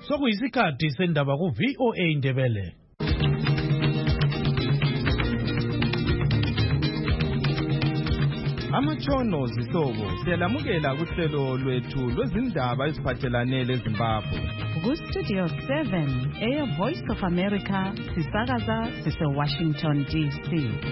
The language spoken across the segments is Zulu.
Sokuyisikhathi sendaba ku VOA Indebele. Amatshono zihlobo siyalamukela kuhlelo lwethu lwezindaba eziphathelane leZimbabwe. Ku Studio 7 Voice of America sisakaza sise Washington DC.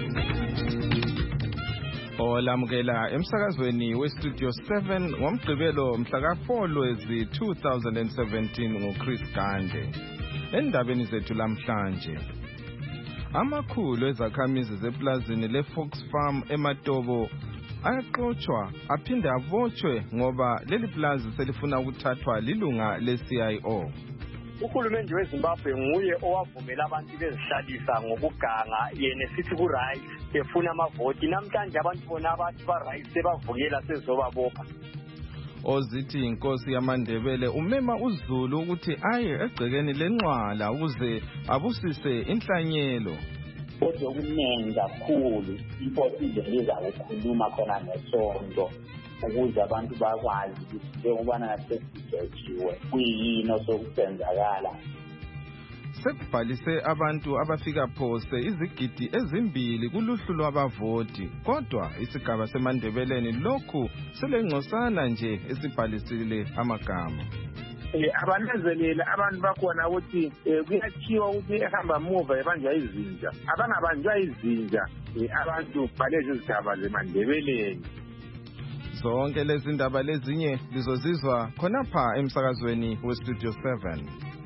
Olamukela emsakazweni we Studio 7 ngomgqibelo mhla ka4 Lwezi 2017 ngoChris Gande. Endabeni zethu lamhlanje, amakhulu ezakhamizi zeplazini leFox Farm eMatobo ayaxoshwa aphinde abotshwe ngoba leli plaza selifuna ukuthathwa lilunga le-CIO. Uhulumende weZimbabwe nguye owavumela abantu bezihlalisa ngokuganga yena sithi ku-right efuna amavoti. Namhlanje abantu bona abathi ba-right sebavukela sezobabopha. Ozithi inkosi yamaNdebele umema uZulu ukuthi aye egcekeni lenqwala ukuze abusise inhlanyelo. Kodwa okuningi kakhulu imposi iza ukukhuluma khona ngesonto ukuze abantu bakwazi ukuthi njengoba nasesijotshiwe kuyini osokusenzakala. Sekubhalise abantu abafika phose izigidi ezimbili kuluhlu lwabavoti, kodwa isigaba seMandebeleni lokhu selengcosana nje esibhalisile amagama. Abanezelela abantu bakhona ukuthi kuyathiwa ukuthi ehamba muva ebanjwa izinja, abangabanjwa izinja abantu balezi izigaba zeMandebeleni. Zonke lezi ndaba lezinye lizozizwa khonapha emsakazweni we Studio 7.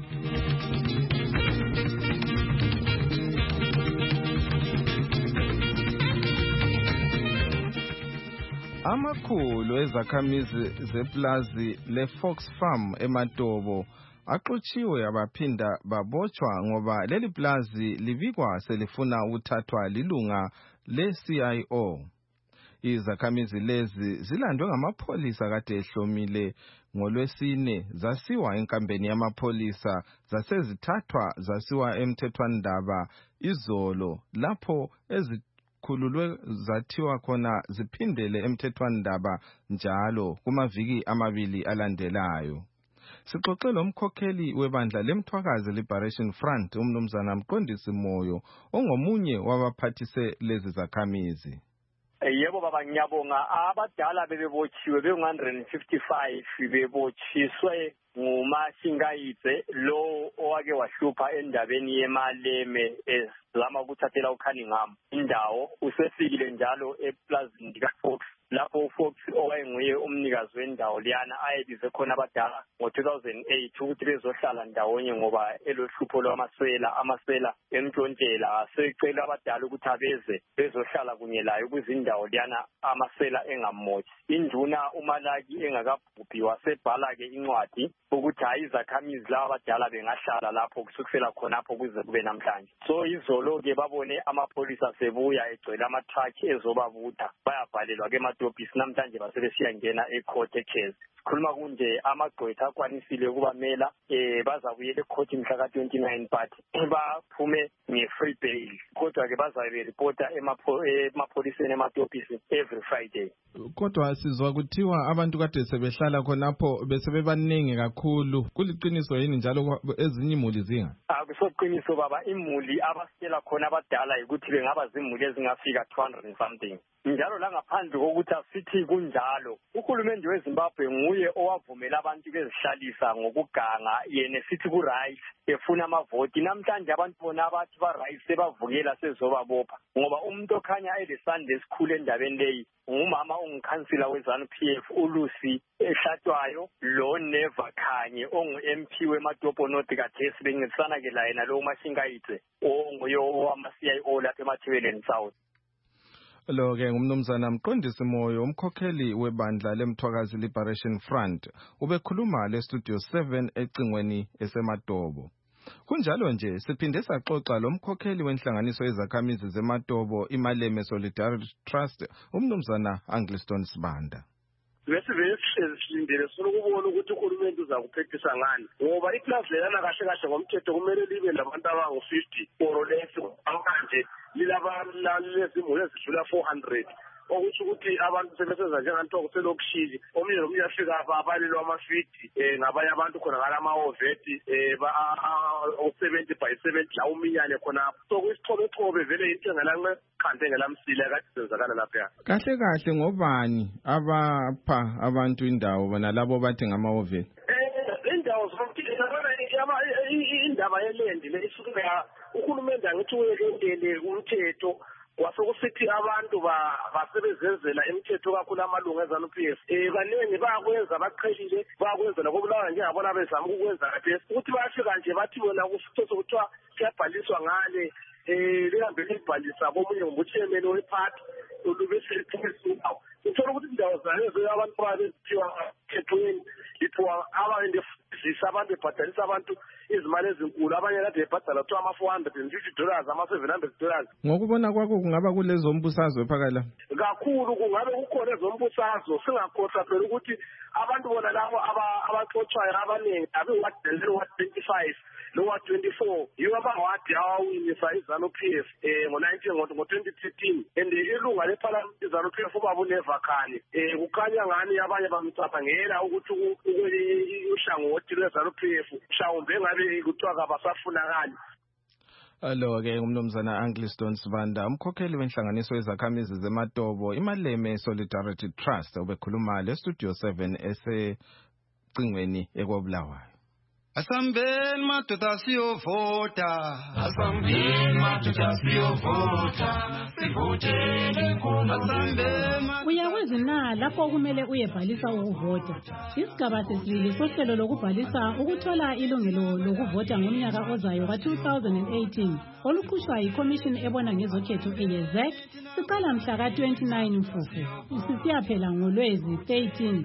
Amakhulu ezakhamizi zeplazi leFox Farm eMatobo axotshiwe abaphinda babotshwa ngoba leli plazi libikwa selifuna ukuthathwa lilunga le-CIO. Izakhamizi lezi zilandwe ngamapholisa kade ehlomile ngoLwesine zasiwa enkambeni yamapholisa zasezithathwa zasiwa emthethwandaba izolo lapho khululwe zathiwa khona ziphindele emthethwandaba njalo kumaviki amabili alandelayo. Sixoxe lomkhokheli webandla lemthwakazi Liberation Front umnumzana Mqondisi Moyo ongomunye wabaphathise lezi zakhamizi. Yebo baba ngiyabonga, abadala bebebotshiwe be-155 bebotshiswe nguMashingayitse lo owake wahlupha endabeni yemaleme ezama ukuthathela uCunningham indawo. Usefikile njalo eplazini likaFox lapho uFox owayenguye umnikazi wendawo liyana ayebize khona abadala ngo-2008 ukuthi bezohlala ndawonye ngoba elohlupho amaswela emntshontshela. Secela abadala ukuthi abeze bezohlala kunye layo ukuze indawo liyana amaswela engamotshi. Induna uMalaki engakabhubhi wasebhala-ke incwadi ukuthi hayi izakhamizi laba abadala bengahlala lapho kusukela khonapho kuze kube namhlanje. So izolo-ke babone amapholisa sebuya egcwele amatraki ezobabutha bayabhalelwa kemadobhisi namhlanje basebesiya ngena ecourt eChase. Sikhuluma kunje amagqwetha akwanisile ukubamela bazabuyela ecourt mhla ka-29 but baphume nge-free bail, kodwa-ke bazabe beripota emapholiseni emadobhisi every Friday. Kodwa sizwa kuthiwa abantu kade sebehlala khonapho besebebaningi kakhulu, kuliqiniso yini njalo ezinye imuli zinga? Akusoqiniso baba, imuli abasitshela khona abadala ukuthi bengaba zimuli ezingafika 200 and something. Njalo la ngaphandle kokuthi asithi kunjalo, uhulumende weZimbabwe nguye owavumela abantu bezihlalisa ngokuganga yena sithi ku-right efuna amavoti. Namhlanje abantu bona abathi ba-right sebavukela sezobabopha ngoba umuntu okhanya elesandla esikhulu endabeni leyi ngumama ongukhansila we-ZANU-PF uLucy Ehlatshwayo lo Neva Khanye ongu-MP weMatopo North kathesi bencedisana-ke la yena lo Mashingayitse onguye wama-CIO lapha eMathebeleni South. Lo-ke ngumnumzana Mqondisi Moyo umkhokheli webandla lemthwakazi Liberation Front ubekhuluma le-Studio 7 ecingweni eseMatobo. Kunjalo nje siphinde saxoxa lomkhokheli wenhlanganiso yezakhamizi zeMatobo iMaleme Solidarity Trust umnumzana Angliston Sibanda. Silindele sokubona ukuthi uhulumende uzakuphephisa ngani ngoba iplazi lelana kahle kahle ngomthetho kumele libe labantu abangu-50 or less manje lilezimuli ezidlula 400 okusho ukuthi abantu sebesenza njengantoko selokishili omunye nomunye afika abalelwa amafidi ngabanye abantu khona ngalama-oveti u-70 by 70 la uminyane khonapho so kuyisixhobechobe vele into engelanqekhanda engelamsila kade senzakala lapha kahle kahle ngobani abapha abantu indawo bona labo bathi ngama-oveti indawo zonke indaba yelendi le isuka uhulumende angithi uyekendele umthetho kwasekusithi abantu basebezenzela imithetho kakhulu amalungu eZANU-PF kaningi bayakwenza baqhelile bayakwenza nakobulawa njengabona bezama ukwenza kade ukuthi bayafika nje bathi bona kusitho sokuthiwa kuyabhaliswa ngale lihambe libhalisa komunye nguchairman wephathi olubeseliphezulu uthola ukuthi indawo zayo abantu babeziphiwa khethweni lithiwa abantu efundisa abantu ebhadalisa abantu izimali ezinkulu abanye kade ebhadala kuthiwa $450 $700. Ngokubona kwakho kungaba kulezo mbusazwe phakala kakhulu kungabe kukhona ezombusazwe singakhohlwa phela ukuthi abantu bona labo abaxotshwayo abaningi abe-Ward 25 lo-Ward 24 yiwo amawadi awawinisa iZANU-PF ngo-2013 and ilunga lephalamende iZANU-PF ubaba uNevakhane kukhanya ngani abanye bamcabangela ukuthi uhlangothi lweZANU-PF mhlawumbe engabe kuthiwa kabasafunakali. Lo-ke umnumzana Angliston Sibanda umkhokheli wenhlanganiso yezakhamizi zeMatobo iMaleme Solidarity Trust obekhuluma le-Studio 7 esecingweni ekobulawayo. Asambeni madoda siyovota, asambeni madoda siyovota, sivoteni nkulunkulu. Uyakwazi na lapho kumele uyebhalisa ukuvota. Isigaba sesibili sohlelo lokubhalisa ukuthola ilungelo lokuvota ngomnyaka ozayo ka-2018 oluqhushwa yiCommission ebona ngezokhetho eYezek siqala mhla ka-29 Mfumfu sisiyaphela ngoLwezi 13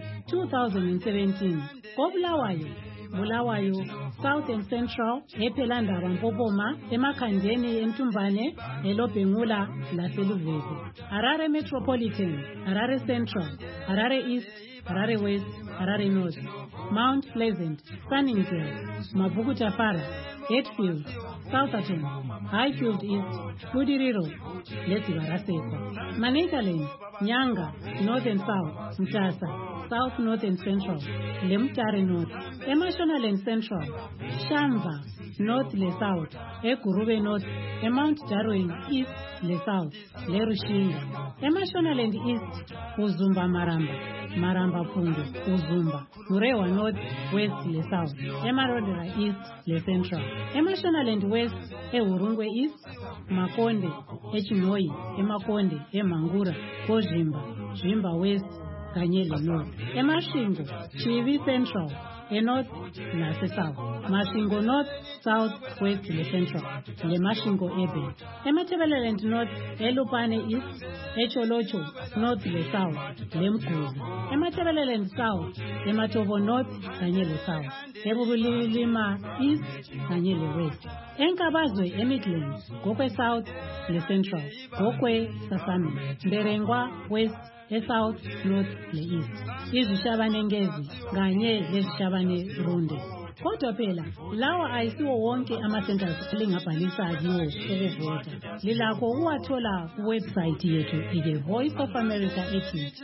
2017 koBulawayo Bulawayo, South and Central, ePhelandaba Mpopoma, eMakhandeni eNtumbane, eLobhengula laseLuvezi. Harare Metropolitan, Harare Central, Harare East, Harare West, Harare North, Mount Pleasant, Sunningdale, Mabukutafara, Hatfield, Southerton, Highfield East, Budiriro, Lesibaraseko, Manicaland, Nyanga, North and South, Mtasa, South, North and Central, Lemtare North, Emashonaland Central, Shamva, North le South, Egurube North, Mount Darwin East le South, Lerushinga, Emashonaland East, Uzumba Maramba, Maramba Pungu, Uzumba, Murewa North, West le South, Emarodera East le Central, Emashonaland West, Urungwe East, Makonde, Echinoi, Emakonde, Emangura, Kojimba, Jimba West, Kanyele North, Emashingo, Chivi Central, North nase South, Mashingo North, South, West le Central, le Mashingo Ebe, Emathebeleland North, Elupane East, Echolocho, North le South, Lemkuzi, Emathebeleland South, Ematobo North, Kanyele South, Ebubulilima East, Kanyele West, Enkabazwe Midlands, Gokwe South le Central, Gokwe Sasami, Mberengwa West, South, North le East. Izishabane ngezi kanye lezishabane runde. Kodwa phela lawa ayisiwo wonke ama-centers elingabhalisa kiwo ukuvota. Lilakho ukuwathola kuwebsite yethu iTheVoice of America ethi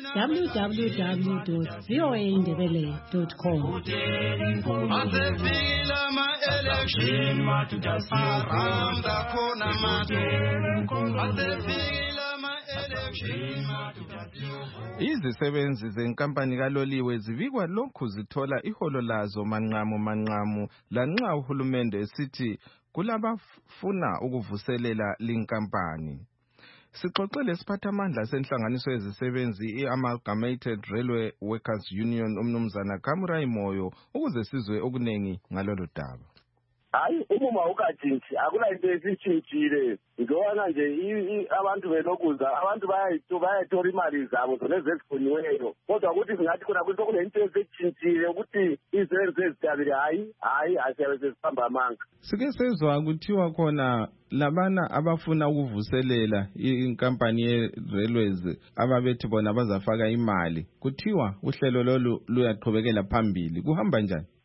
www.voaindebele.com. Izisebenzi zenkampani kaloliwe zibikwa lokhu zithola iholo lazo manqamu lanxa uhulumende esithi kulabafuna ukuvuselela linkampani. Sixoxele siphathamandla senhlanganiso yezisebenzi i-Amalgamated Railway Workers Union umnumzana Kamurai Moyo ukuze sizwe okunengi ngalolu daba. Hayi uma ukathinthi akula into esitshintshile ngibona nje abantu belokuza abantu bayayithola imali zabo zoneze ezifuniweyo kodwa ukuthi singathi khona kuthi kunento esitshintshile ukuthi izenze ezitabile hayi asiyabe sesihamba amanga. Sike sezwa kuthiwa khona labana abafuna ukuvuselela inkampani ye-railways ababethi bona bazafaka imali kuthiwa uhlelo lolu luyaqhubekela phambili kuhamba njani?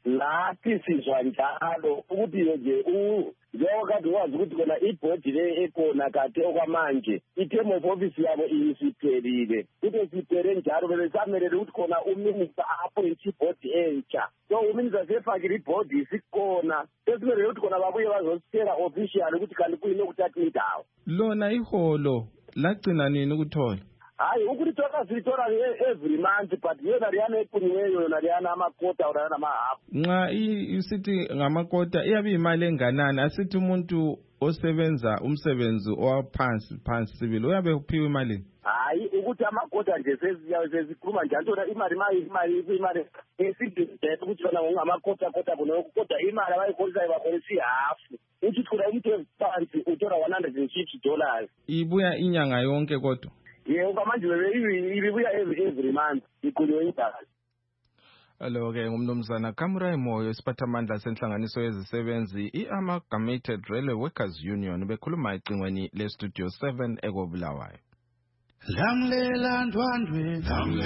lathi sizwa njalo ukuthi nje njengokade wazi ukuthi khona ibhodi le ekhona kade okwamanje i-term of office yabo isiphelile kube siphele njalo bebesamelele ukuthi khona uminister appoint ibhodi entsha so uminister sefakile ibhodi isikhona sesimelele ukuthi khona babuye bazositshela official ukuthi kanti kuyini okuthatha indawo lona iholo lagcina nini ukuthola hayi ukulithola silithola every month but yona liyana eqiniweyo yona liyana amakota or yana amahafu nxa isithi ngamakota iyabe imali enganani asithi umuntu osebenza umsebenzi owaphansi sibili uyabe uphiwe imali hayi ukuthi amakota nje sesikhuluma njalo tona imali esididede ukuthi yona ngamakota kodwa imali abayikholisa ibakholisa ihafu uthi khona umuntu wephansi uthola $150 ibuya inyanga yonke kodwa yebo manje ibibuya every month iquliwe indaba Alo-ke ngumnumzana Kamurai Moyo isiphathamandla senhlanganiso yezisebenzi i-Amalgamated Railway Workers Union bekhuluma ecingweni le-Studio 7 ekobulawayo. Lamlela ndwandwe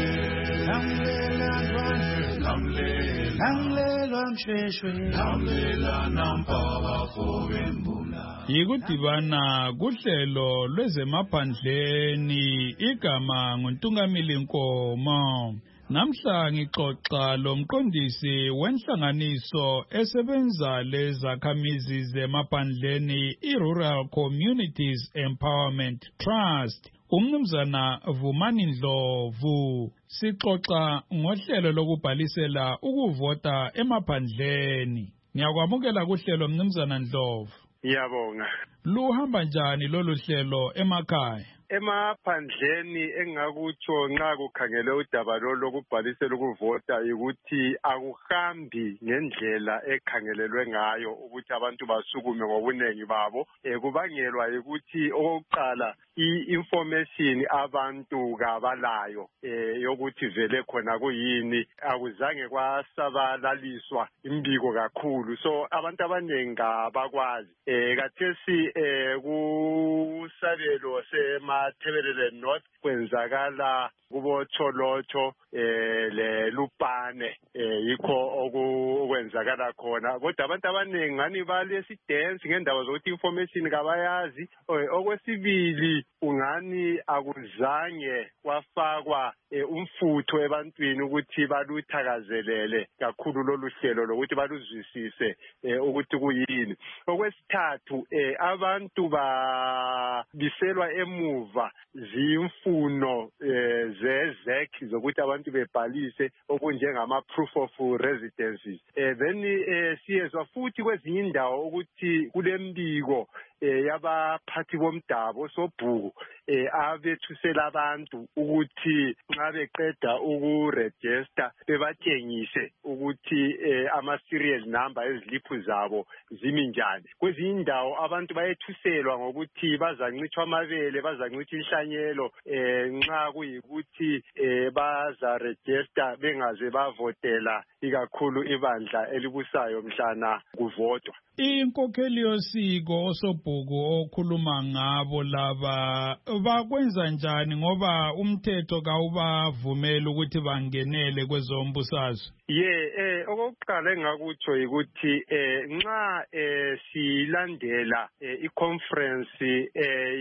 lamlela mshweshwe lamlela nampaba fobembula yikudibana kuhlelo lwezemaphandleni igama nguNtungamili Nkomo. Namhla ngixoxa lomqondisi wenhlanganiso esebenza lezakhamizi zemaphandleni i-Rural Communities Empowerment Trust umnumzana Vumani Ndlovu. Sixoxa ngohlelo lokubhalisela ukuvota emaphandleni. Ngiyakwamukela kuhlelo mnumzana Ndlovu. Ngiyabonga. Luhamba njani lolu hlelo emakhaya? Emaphandleni engakutsho nxa kukhangele udaba lokubhalisela ukuvota ukuthi akuhambi ngendlela ekhangelelwe ngayo ukuthi abantu basukume ngobunengi babo kubangelwa ukuthi okokuqala i-information abantu kabalayo yokuthi vele khona kuyini akuzange kwasabalaliswa imbiko kakhulu so abantu abanengi abakwazi kathesi kusabelo Mathebelele North kwenzakala kubo Cholocho leLupane yikho okwenzakala khona kodwa abantu abanengi ngani balesi dance ngendawo zokuthi information kabayazi okwesibili ungani akuzange kwafakwa umfutho ebantwini ukuthi baluthakazelele kakhulu lolu hlelo lokuthi baluzwisise ukuthi kuyini okwesithathu abantu biselwa emuva zimfuno zezek zokuthi abantu bebhalise okunjengama proof of residences then siyezwa futhi kwezinye indawo ukuthi kulembiko yabaphathi bomdabo sobhuku abethusela abantu ukuthi nxa beqeda ukuregister bebatshengise ukuthi ama-serial number eziliphu zabo zimi njani. Kwezinye indawo abantu bayethuselwa ngokuthi bazancitshwa amabele bazancitshwa inhlanyelo nxa kuyikuthi bazaregister bengaze bavotela ikakhulu ibandla elibusayo mhlana kuvotwa. Inkokheli yosiko osobhuku okhuluma ngabo laba bakwenza njani ngoba umthetho kawubavumela ukuthi bangenele kwezombusazwe? Okokuqala engakutsho ukuthi nxa silandela iconference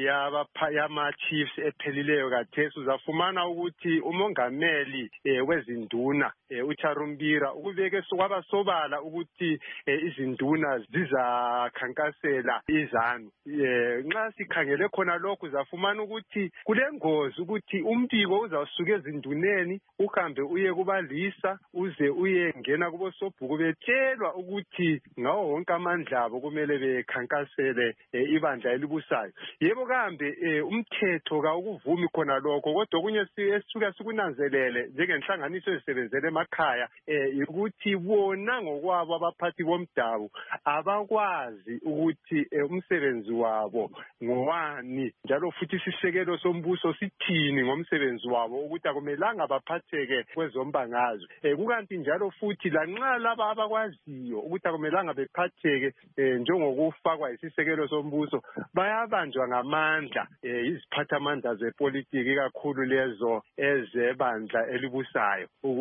yama chiefs ephelileyo kathesi uzafumana ukuthi umongameli wezinduna uCharumbira ukubeke kwaba sobala ukuthi izinduna zizakhankasela izanu nxa sikhangele khona lokhu uzafumana ukuthi kulengozi ukuthi umbiko uzasuka ezinduneni uhambe uye kubalisa uze uyengena kubo sobhuku betshelwa ukuthi ngawo wonke amandla abo kumele bekhankasele ibandla elibusayo. Yebo kambe umthetho kawukuvumi khona lokho kodwa kunye esisuka sikunanzelele njengenhlanganiso ezisebenzele emakhaya ukuthi bona ngokwabo abaphathi bomdabu abakwazi ukuthi umsebenzi wabo ngowani njalo futhi isisekelo sombuso sithini ngomsebenzi wabo ukuthi akumelanga baphatheke kwezombangazwe kukanti njalo futhi lanxa laba abakwaziyo ukuthi akumelanga bephatheke njengokufakwa isisekelo sombuso bayabanjwa ngamandla iziphathamandla zepolitiki kakhulu lezo ezebandla elibusayo ukuthi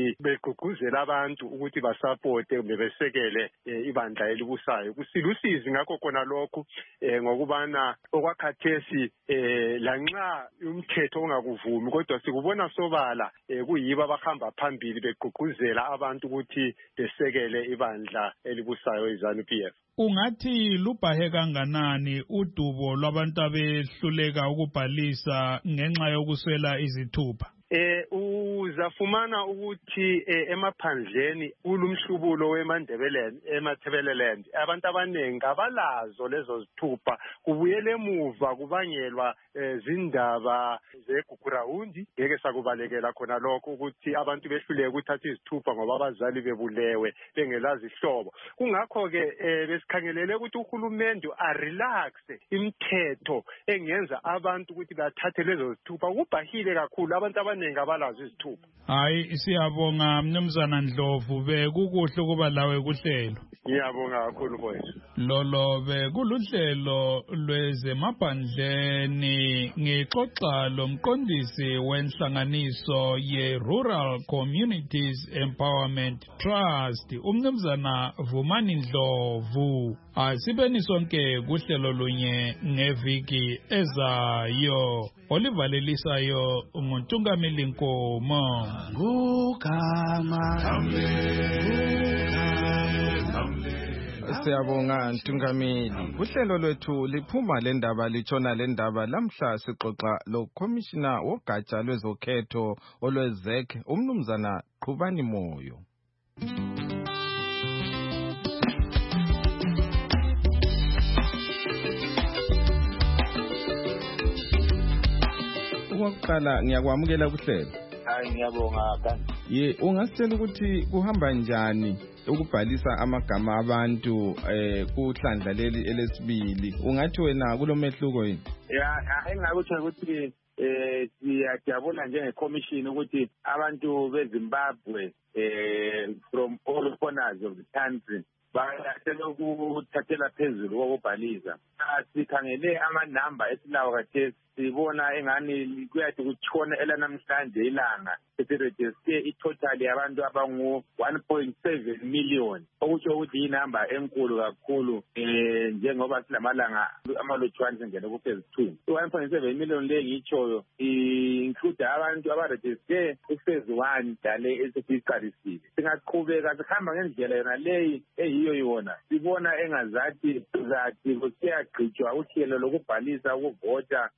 ukuthi begqugquzela abantu ukuthi basapote kumbe besekele ibandla elibusayo. Kusilusizi ngakho khona lokhu ngokubana okwakhathesi lanxa umthetho ungakuvumi kodwa sikubona sobala kuyibo abahamba phambili begqugquzela abantu ukuthi besekele ibandla elibusayo iZANU-PF. Ungathi lubhahe kanganani udubo lwabantu abehluleka ukubhalisa ngenxa yokuswela izithupha? Uzafumana ukuthi emaphandleni kulumhlubulo emathebeleland abantu abaningi abalazo lezo zithupha, kubuyele emuva kubangelwa zindaba zegugurawundi. Ngeke sakubalekela khona lokho ukuthi abantu behluleke ukuthatha izithupha ngoba abazali bebulewe bengelazi ihlobo. Kungakho-ke besikhangelele ukuthi uhulumende arelaxe imithetho engenza abantu ukuthi bathathe lezo zithupha. Kubhahile kakhulu abantu abaningi abalazo izithupha. Hayi, siyabonga Mnumzana Ndlovu, bekukuhle ukuba lawe kuhlelo. Ngiyabonga kakhulu mfowethu. Lolo bekuluhlelo lwezemaphandleni, ngixoxa lomqondisi wenhlanganiso ye-Rural Communities Empowerment Trust, uMnumzana Vumani Ndlovu. Asibeni sonke kuhlelo lunye ngeviki ezayo. Olivalelisayo nguNtungameli Nkomo. Siyabonga Ntungameli. Uhlelo lwethu liphuma lendaba litshona lendaba. Lamhla sixoxa lo Commissioner wogatsha lwezokhetho olwezek uMnumzana Qhubani Moyo. Okokuqala ngiyakwamukela kuhlelo. Hayi ngiyabonga kanti. Ungasitshela ukuthi kuhamba njani ukubhalisa amagama abantu kuhlandla leli elesibili? Ungathi wena kulomehluko yini? Engakuthi ukuthi siyajabula njenge-commission ukuthi abantu beZimbabwe from all corners of the country baselokuthathela phezulu kokubhalisa. Sikhangele amanamba esilawo khathesi, sibona engani kuyathi kutshona elanamhlanje ilanga esirejiste itotal yabantu abangu 1.7 million, okutsho ukuthi yinamba enkulu kakhulu njengoba silamalanga amalutshwane singene ku-phase 2. 1.7 million le ngitshoyo include abantu abarejiste ku-phase 1 dale esesiyiqalisile. Singaqhubeka sihamba ngendlela yona leyi eyiyo yona, sibona engazathi kusiyagqitshwa uhlelo lokubhalisa ukuvota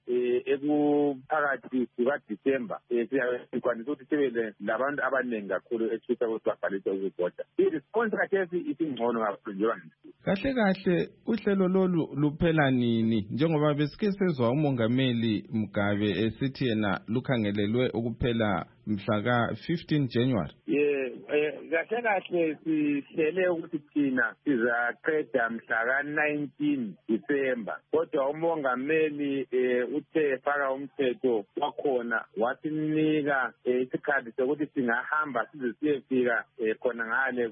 ekuphakathi kukaDisemba. Siyakwanisa ukuthi sibe labantu abaningi kakhulu esifisa ukuthi babhalise ukuvota. I-response khathesi isingcono kakhulu njengoba kahle kahle. Uhlelo lolu luphela nini, njengoba besike sezwa uMongameli Mugabe esithi yena lukhangelelwe ukuphela mhla ka-15 January? Kahle kahle sihlele ukuthi thina sizaqeda mhla ka-19 December, kodwa uMongameli uthe faka umthetho wakhona wasinika isikhathi sokuthi singahamba size siyefika khona ngale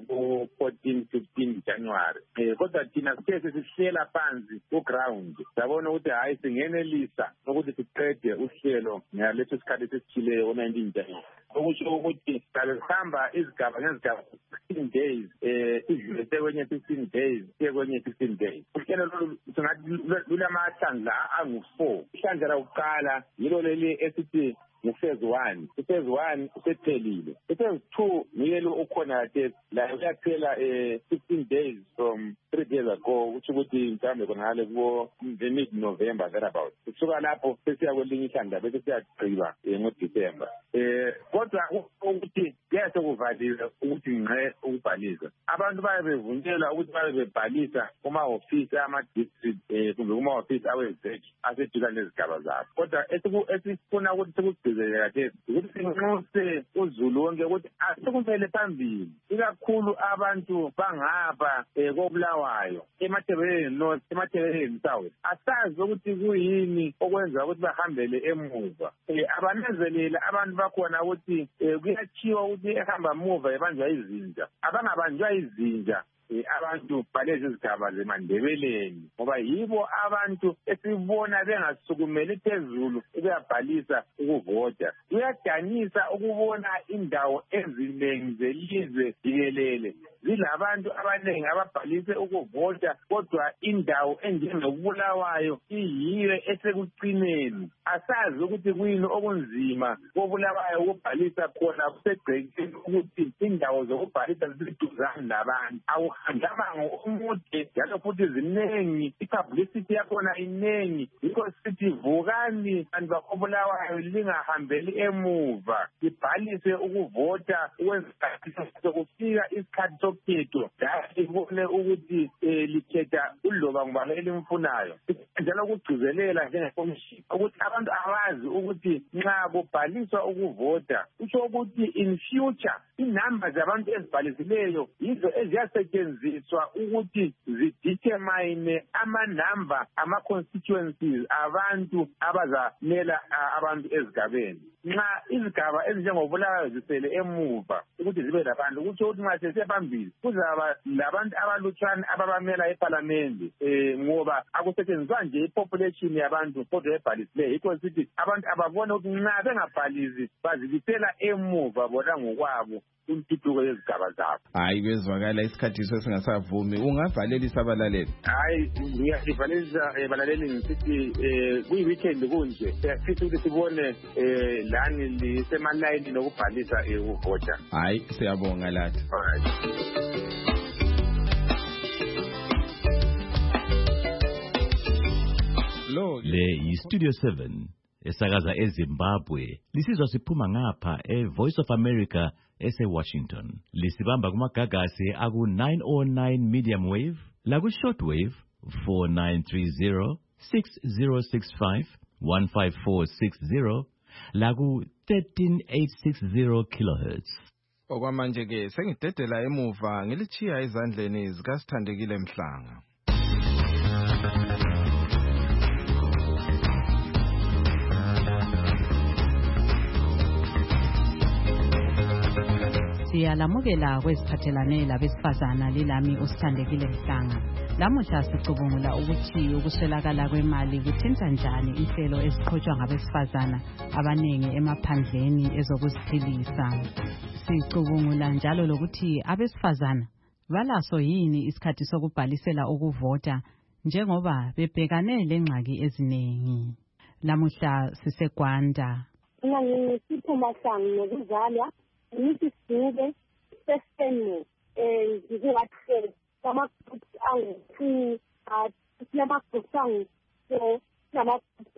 ku-14-15 January. Kodwa thina sithe sesihlela phansi ku-ground sabona ukuthi hayi singenelisa ukuthi siqede uhlelo ngaleso sikhathi esithileyo ku-19 January. Okusho ukuthi sihamba izigaba ngezigaba 16 days, sidlule sekwenye 15 days, sekwenye 15 days. Uhlelo lolu singathi lulamahlandla angu-4. Ihlandla lokuqala yilo leli esithi ngu-phase 1. I-phase 1 usephelile. I-phase 2 nguyelo ukhona khathesi la uyaphela 15 days from 3 days ago, uthi ukuthi mhlawumbe khonale kubo mid-November thereabout. Kusuka lapho sesiya kwelinye ihlandla bese siyagqiba ngoDisemba. Kodwa ukuthi kuyase kuvalile ukuthi ngqe ukubhalisa. Abantu baye bevunyelwa ukuthi baye bebhalisa kuma-ofisi ama-district kumbe kuma-ofisi awe-exec aseduzane nezigaba zabo. Kodwa esifuna ukuthi sikugqizele khathesi ukuthi sinxuse uzulu wonke ukuthi asikumele phambili, ikakhulu abantu bangapha koBulawayo, eMathebeleni North, eMathebeleni South. Asazi ukuthi kuyini okwenza ukuthi bahambele emuva. Abanezelela abantu bakhona ukuthi kuyachiwa ukuthi ehamba muva ebanjwa izinja. Abangabanjwa izinja abantu balezi zigaba zeMandebeleni ngoba yibo abantu esibona bengasukumeli phezulu ukuyabhalisa ukuvota. Kuyadanisa ukubona indawo ezinengi zelizwe jikelele zilabantu abanengi ababhalise ukuvota, kodwa indawo enjengoBulawayo iyiyo esekucineni. Asazi ukuthi kuyini okunzima koBulawayo ukubhalisa khona kusegcekeni ukuthi indawo zokubhalisa ziduzane labantu. Awuhambanga umude njalo futhi zinengi, i-publicity yakhona inengi. Yikho sithi vukani bantu bakoBulawayo lingahambeli emuva, libhalise ukuvota ukwenzela sokufika isikhathi sokhetho libone ukuthi likhetha uloba ngubani elimfunayo. Njalo ukugcizelela njengekomishini ukuthi abantu abazi ukuthi nxa kubhaliswa ukuvota kusho ukuthi in future inamba zabantu ezibhalisileyo yizo eziyasetshenziswa ukuthi zidetermine amanamba ama-constituencies abantu abazamela abantu ezigabeni. Nxa izigaba ezinjengoBulawayo zisele emuva ukuthi zibe labantu, kutsho ukuthi nxa sesiphambili kuzaba labantu abalutshwane ababamela eParliament ngoba akusetshenziswa nje ipopulation yabantu kodwa ebhalisileyo. Yikho sithi abantu ababone ukuthi nxa bengabhalisi bazibisela emuva bona ngokwabo intuthuko yezigaba zabo. Hayi, bezwakala isikhathi sesingasavumi. Ungavalelisa abalaleli? Hayi, ngiyalivalelisa abalaleli ngisithi kuyi-weekend kunje siyafisa ukuthi sibone lani lisemalayini nokubhalisa ukuvota. Hayi, siyabonga lathi. Le yi-Studio 7 esakaza eZimbabwe. Lisizwa siphuma ngapha Voice of America ese-Washington. Lisibamba kumagagasi aku-909 medium wave laku-short wave 4930 6065 15460 laku-13860 kilohertz. Okwamanje-ke sengidedela emuva ngilichiya ezandleni zikaSithandekile Mhlanga. Siyalamukela kweziphathelane labesifazana lilami uSithandekile Mhlanga. Lamuhla sicubungula ukuthi ukuswelakala kwemali kuthinta njani inhlelo eziqhutshwa ngabesifazana abanengi emaphandleni ezokuziphilisa. Sicubungula njalo lokuthi abesifazana balaso yini isikhathi sokubhalisela ukuvota njengoba bebhekane lengxaki eziningi. Lamuhla siseGwanda. Mina ngisipho Mahlangu nokuzalwa ngithi sibe seseno ngikuwathi sama-groups angu-2 sinama-groups angu-4 sinama-groups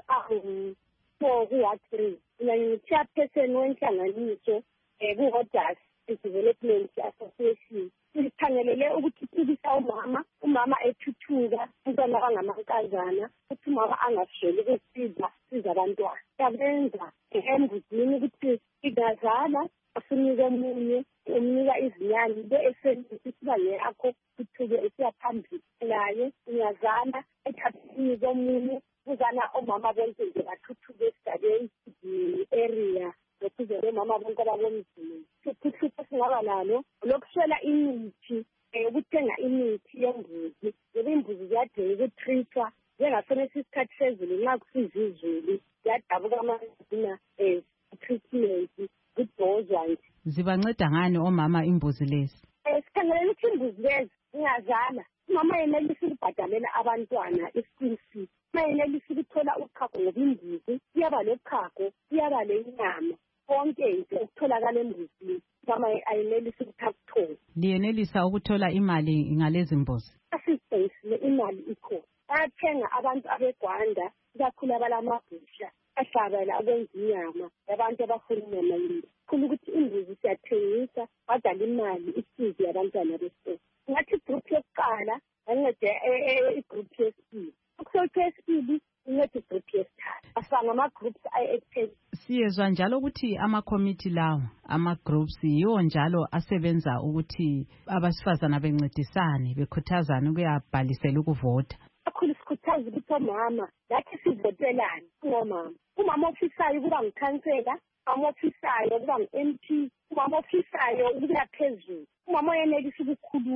angu-4 kuwa-3. Mina ngi-chairperson wenhlanganiso ku-Holders Development Association. Sikhangelele ukuthuthukisa umama ethuthuka umntwana abangamankazana ukuthi umama angasheli ukusiza abantwana. Siyabenza embuzini ukuthi ingazala afunike omunye umnika izinyani be-esenisi siba yakho kuthuke esiyaphambili naye uyazana ethathini komunye kuzana omama bonke nje bathuthuke esigabeni i-area lokuzele omama bonke ababomzini. Sihlupho singaba nalo lokushela imithi ukuthenga imithi yembuzi ngoba imbuzi ziyadinga ukutreatwa njengasonesi isikhathi sezulu nxa kusiza izulu ziyadabuka amazina treatment kudozwa nje. Zibanceda ngani omama imbuzi lezi? Sikhangelele ukuthi imbuzi lezi ingazala umama yenelisa ukubhadalela abantwana i-school fees. Uma yenelisa ukuthola uchago ngoba imbuzi iyaba lochago iyaba lenyama konke nje okutholakala embuzini umama ayenelisa ukuthi akuthole. Liyenelisa ukuthola imali ngalezi mbuzi? Asisebenzisile imali ikhona. Bayathenga abantu abeGwanda ikakhulu abalamabhusha ahlabela akwenza inyama yabantu abafuna inyama yini. Khulu ukuthi imbuzi siyathengisa badala imali isize abantwana besikole. Ngathi igroup yokuqala yancede igroup yesibili. Ukusokhe yesibili incede igroup yesithathu. Asanga ama-groups ayi-10. Siyezwa njalo ukuthi ama-committee lawo ama-groups yiwo njalo asebenza ukuthi abasifazana bencedisane bekhuthazane ukuyabhalisela ukuvota. Kakhulu sikhuthaza ukuthi omama lathi sivotelane ngomama. Umama ofisayo ukuba ngikhansela, umama ofisayo ukuba ngu-MP, umama ofisayo ukuya phezulu, umama oyenelisa ukukhuluma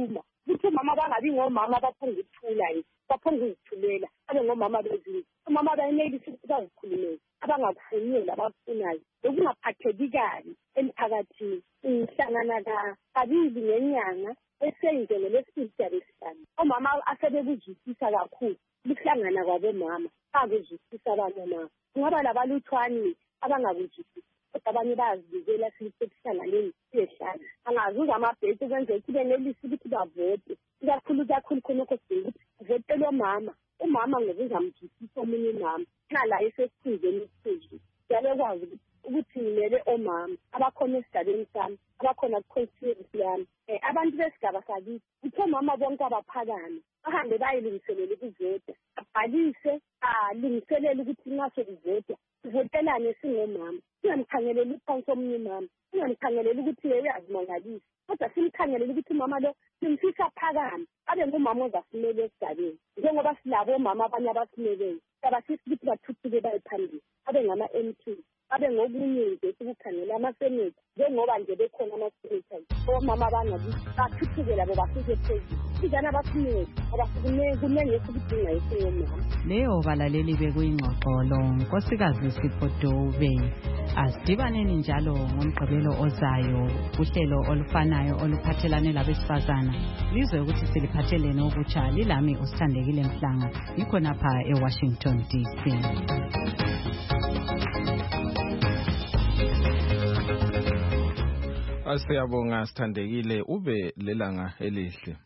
ukuthi omama bangabi ngomama baphonga ukuthula baphonga ukuthulela abe ngomama bezini omama bayenelisa ukuthi bazikhulumele abangakufunela abafunayo lokungaphatheki kabi emphakathini ngihlangana kabili ngenyanga eseyingene lesibili omama asebekuzwisisa kakhulu ukuhlangana kwabomama bakuzwisisa abamama kungaba labalutshwane abangakuzwisisi kodwa abanye bayazibikela sihlanganeni siyehlala angazuza amabhesi ukwenzela ukuthi benelise ukuthi bavote ikakhulu khonokho sidinga ukuthi kuvotele umama ngokuzamjwisisa omunye umama nala esesikhundleni esiphezulu njalo ukuthi ngimele omama abakhona esigabeni sami abakhona ku-constituency yami abantu besigaba sakithi ukuthi omama bonke abaphakame bahambe bayilungiselela ukuvota abhalise alungiselele ukuthi nxa sekuvota sivotelane singomama singamkhangeleli uphansi omunye umama singamkhangeleli ukuthi uyazimangalisa kodwa simkhangelele ukuthi umama lo simfisa phakame abe ngumama ozasimele esigabeni njengoba silabo omama abanye abasimeleyo sabafisa ukuthi bathuthuke baye phambili abe ngama-MP abe ngokunye nje ukukhangela amasenate njengoba nje bekhona ama-senators omama bathuthukela labo bafike phezulu izana abafuneki kunenge esikudinga esingomama. Leyo balaleli bekuyingxoxolo nkosikazi Sipho Dube. Asidibaneni njalo ngomgqibelo ozayo uhlelo olufanayo oluphathelane labesifazana lizwe ukuthi siliphathelene okutsha lilami usithandekile Mhlanga ngikhona pha eWashington DC. Asiyabonga sithandekile ube lelanga elihle.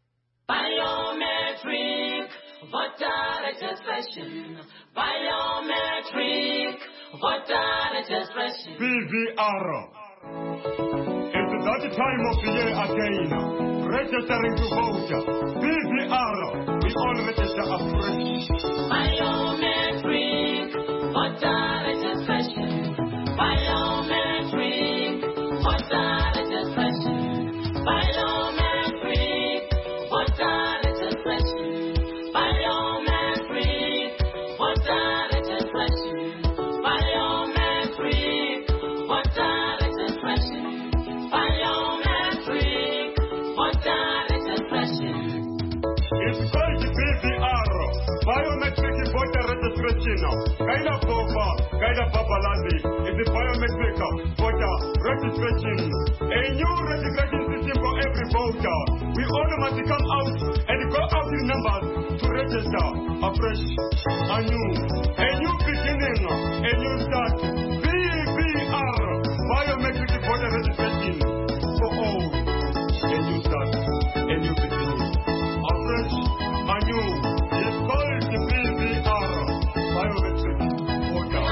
Biometric voter registration. Biometric voter registration. BVR. It's that time of the year again. Registering to vote. BVR. We all register afresh. Biometric voter registration. Biometric voter registration. Biometric voter registration. Biometric voter registration. Biometric voter registration. Biometric voter registration. It's called BVR. Biometric voter registration. Kaida Boba, Kaida Babalazi. It's the biometric voter registration. A new registration system for every voter. We all must come out and go out in numbers to register afresh, anew. A new beginning, a new start. BVR, biometric voter registration for all. A new start, a new beginning. Afresh, anew. It's called the BVR, biometric voter.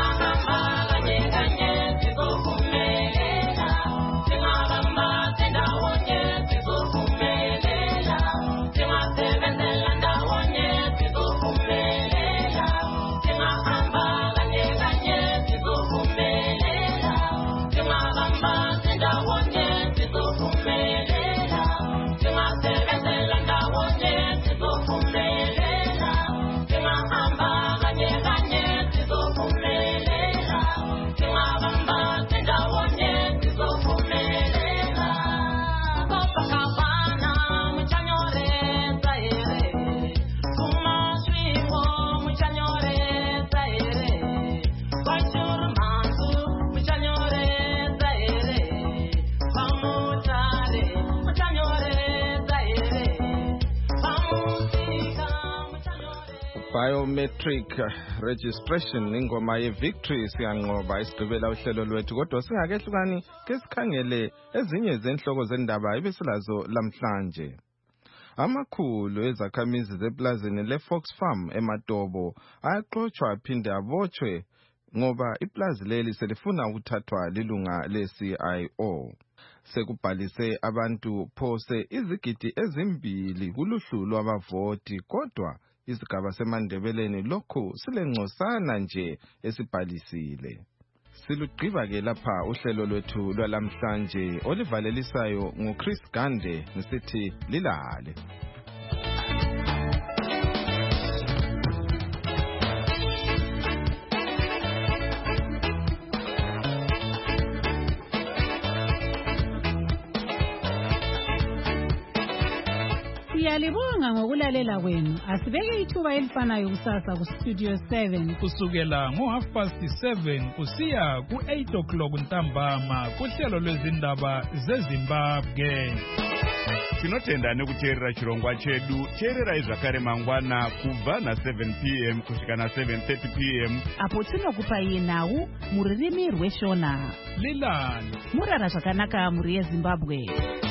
Biometric registration ingoma ye-Victory siyanqoba isigqibela uhlelo lwethu kodwa singakehlukani ke sikhangele ezinye zenhloko zendaba ebesilazo lamhlanje. Amakhulu ezakhamizi zeplazini le-Fox Farm eMatobo ayaxoshwa aphinde abotshwe ngoba iplazi leli selifuna ukuthathwa lilunga le-CIO. Sekubhalise abantu phose izigidi ezimbili kuluhlu lwabavoti kodwa isigaba seMandebeleni lokhu silengcosana nje esibhalisile. Silugqiba ke lapha uhlelo lwethu lwalamhlanje olivalelisayo nguChris Gande ngisithi lilale. Siyalibonga ngokulalela kwenu. Asibeke ithuba elifanayo kusasa kuStudio 7 kusukela ngo7:30 kusiya ku8 ntambama kuhlelo lwezindaba zeZimbabwe. Tinotenda nekuteerera chirongwa chedu. Teererai zvakare mangwana kubva na7 p.m. kusvika na7:30 p.m. apo tinokupai nhau mururimi rweShona. Lilani murara zvakanaka muri yeZimbabwe.